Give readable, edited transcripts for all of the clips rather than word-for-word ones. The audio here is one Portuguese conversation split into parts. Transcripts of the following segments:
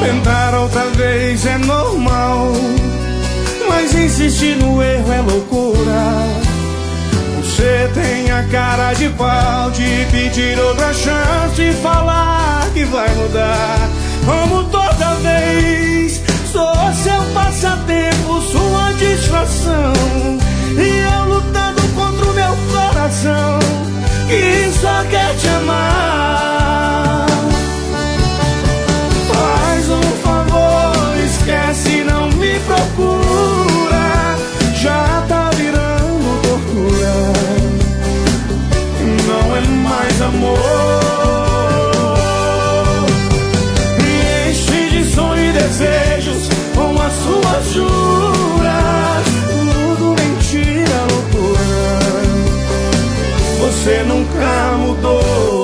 Tentar outra vez é normal, mas insistir no erro é loucura. Você tem a cara de pau de pedir outra chance e falar que vai mudar. Como toda vez, sou seu passatempo, sua distração, e eu lutando contra o meu coração, que só quer te amar. Faz um favor, esquece, não me procura. Já tá virando tortura, não é mais amor. Me enche de sonho e desejos com as suas juras, tudo mentira, loucura. Você nunca mudou.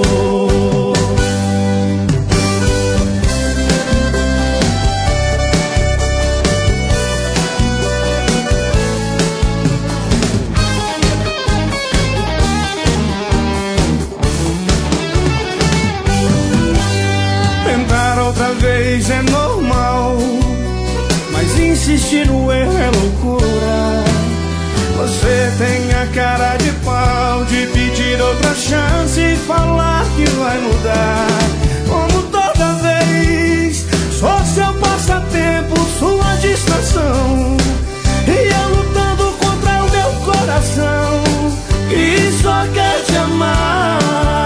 Outra vez é normal, mas insistir no erro é loucura. Você tem a cara de pau de pedir outra chance e falar que vai mudar. Como toda vez, sou seu passatempo, sua distração, e eu lutando contra o meu coração, que só quer te amar.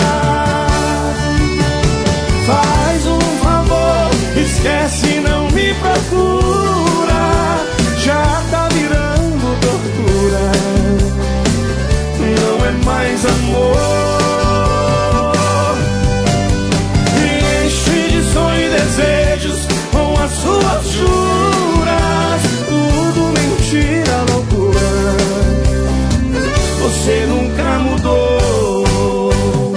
Faz um esquece, não me procura. Já tá virando tortura, não é mais amor. Me enche de sonho e desejos com as suas juras, tudo mentira, loucura. Você nunca mudou.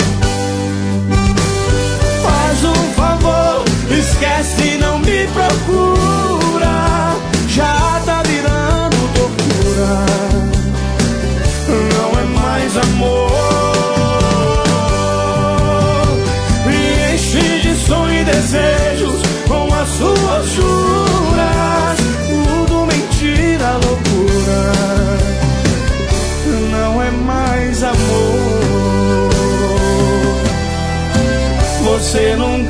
Faz um favor, esquece, não me procura. Já tá virando tortura, não é mais amor. Me enche de sonho e desejos com as suas juras, tudo mentira, loucura. Não é mais amor. Você não